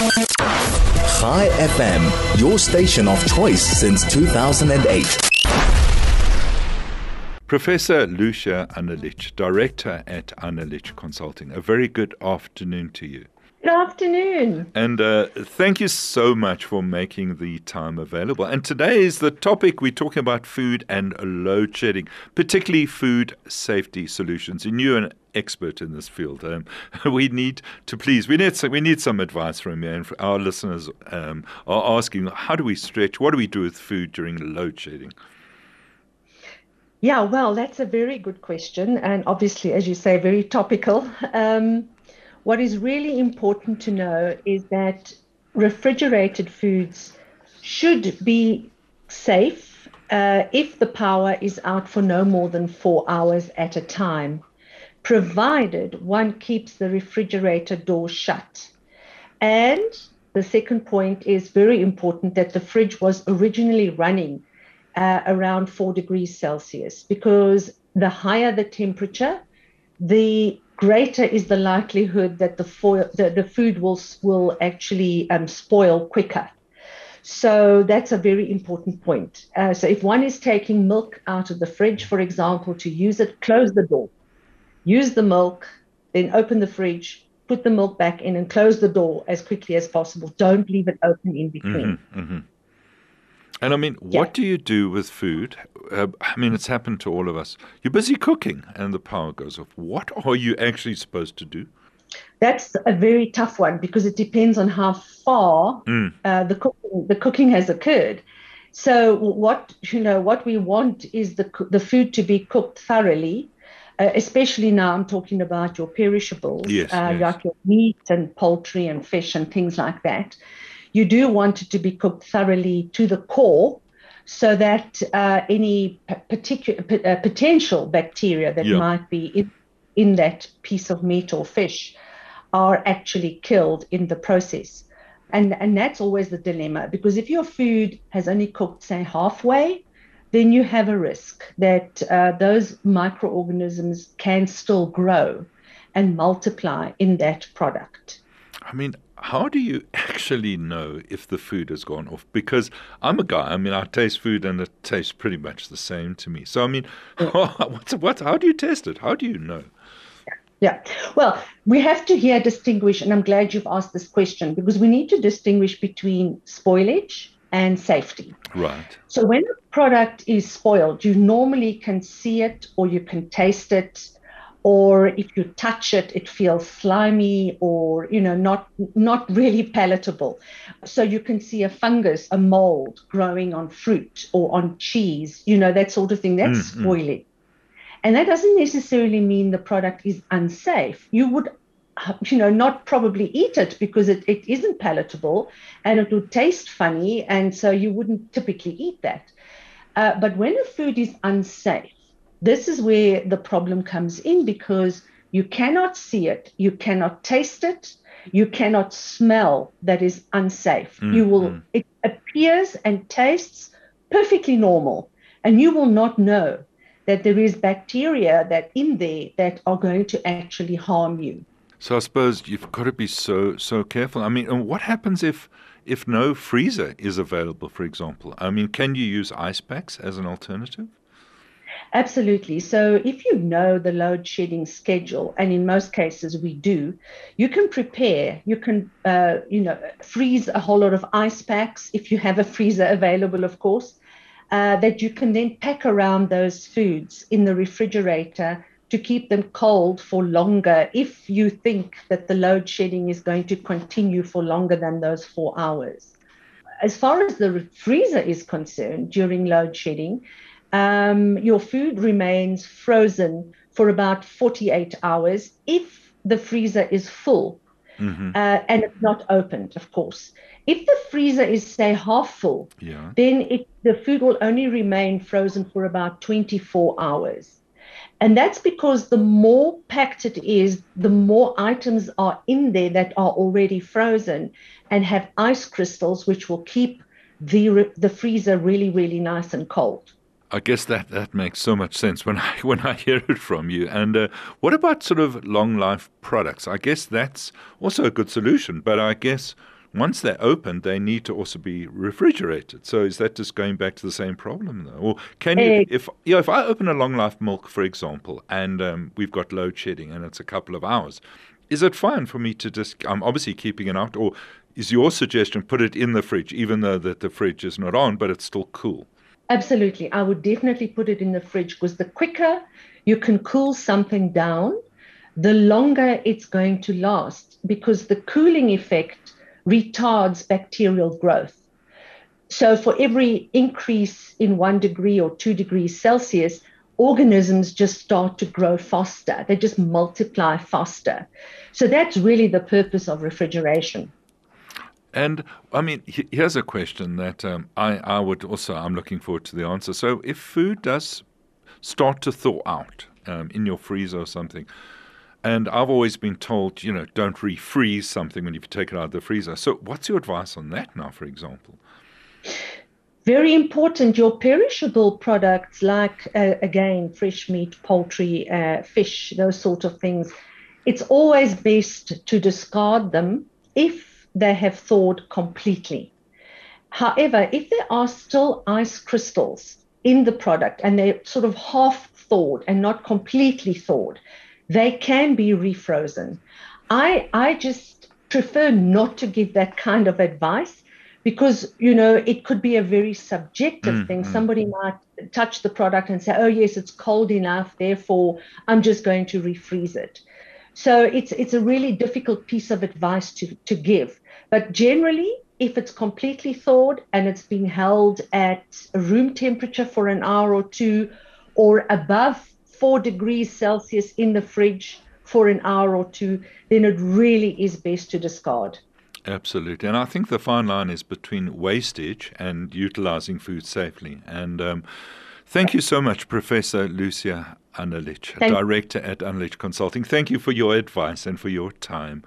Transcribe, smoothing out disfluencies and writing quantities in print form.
Chai FM, your station of choice since 2008. Professor Lucia Annelich, Director at Annelich Consulting. A very good afternoon to you. Good afternoon. And thank you so much for making the time available. And today is the topic we're talking about food and load shedding, particularly food safety solutions. And you're an expert in this field. We need some advice from you. And our listeners are asking, how do we stretch? What do we do with food during load shedding? Yeah, well, that's a very good question. And obviously, as you say, very topical. What is really important to know is that refrigerated foods should be safe if the power is out for no more than 4 hours at a time, provided one keeps the refrigerator door shut. And the second point is very important, that the fridge was originally running around 4 degrees Celsius, because the higher the temperature, the greater is the likelihood that the food will actually spoil quicker. So that's a very important point. So if one is taking milk out of the fridge, for example, to use it, close the door, use the milk, then open the fridge, put the milk back in and close the door as quickly as possible. Don't leave it open in between. Mm-hmm, mm-hmm. And I mean, what do you do with food? It's happened to all of us. You're busy cooking and the power goes off. What are you actually supposed to do? That's a very tough one, because it depends on how far the cooking has occurred. So what we want is the food to be cooked thoroughly, especially now I'm talking about your perishables, like your meat and poultry and fish and things like that. You do want it to be cooked thoroughly to the core, so that any potential bacteria that might be in that piece of meat or fish are actually killed in the process. And that's always the dilemma, because if your food has only cooked, say, halfway, then you have a risk that those microorganisms can still grow and multiply in that product. I mean, how do you actually know if the food has gone off? Because I'm a guy, I taste food and it tastes pretty much the same to me. So, how do you test it? How do you know? Yeah. Well, we have to here distinguish, and I'm glad you've asked this question, because we need to distinguish between spoilage and safety. Right. So when a product is spoiled, you normally can see it or you can taste it, or if you touch it, it feels slimy or, not really palatable. So you can see a fungus, a mold growing on fruit or on cheese, that sort of thing. That's spoiling. And that doesn't necessarily mean the product is unsafe. You would, not probably eat it because it isn't palatable and it would taste funny. And so you wouldn't typically eat that. But when a food is unsafe, this is where the problem comes in, because you cannot see it, you cannot taste it, you cannot smell that is unsafe. It appears and tastes perfectly normal, and you will not know that there is bacteria that in there that are going to actually harm you. So I suppose you've got to be so careful. And what happens if no freezer is available, for example? Can you use ice packs as an alternative? Absolutely. So if you know the load shedding schedule, and in most cases we do, you can prepare, you can, freeze a whole lot of ice packs if you have a freezer available, of course, that you can then pack around those foods in the refrigerator to keep them cold for longer if you think that the load shedding is going to continue for longer than those 4 hours. As far as the freezer is concerned, during load shedding, your food remains frozen for about 48 hours if the freezer is full and it's not opened, of course. If the freezer is, say, half full, then the food will only remain frozen for about 24 hours. And that's because the more packed it is, the more items are in there that are already frozen and have ice crystals, which will keep the freezer really, really nice and cold. I guess that makes so much sense when I hear it from you. And what about sort of long life products? I guess that's also a good solution. But I guess once they're opened, they need to also be refrigerated. So is that just going back to the same problem, though? Or can you, if I open a long life milk, for example, and we've got load shedding and it's a couple of hours, is it fine for me to just, I'm obviously keeping it out, or is your suggestion put it in the fridge, even though that the fridge is not on, but it's still cool? Absolutely. I would definitely put it in the fridge, because the quicker you can cool something down, the longer it's going to last, because the cooling effect retards bacterial growth. So for every increase in 1 degree or 2 degrees Celsius, organisms just start to grow faster. They just multiply faster. So that's really the purpose of refrigeration. And I mean, here's a question that I would also, I'm looking forward to the answer. So if food does start to thaw out in your freezer or something, and I've always been told, don't refreeze something when you take it out of the freezer. So what's your advice on that now, for example? Very important. Your perishable products like, again, fresh meat, poultry, fish, those sort of things, it's always best to discard them if they have thawed completely. However, if there are still ice crystals in the product and they're sort of half thawed and not completely thawed, they can be refrozen. I just prefer not to give that kind of advice, because, it could be a very subjective thing. Somebody might touch the product and say, oh, yes, it's cold enough, therefore I'm just going to refreeze it. So it's a really difficult piece of advice to give. But generally, if it's completely thawed and it's been held at room temperature for an hour or two, or above 4 degrees Celsius in the fridge for an hour or two, then it really is best to discard. Absolutely. And I think the fine line is between wastage and utilizing food safely. And thank you so much, Professor Lucia Anderlich, Director at Anderlich Consulting. Thank you for your advice and for your time.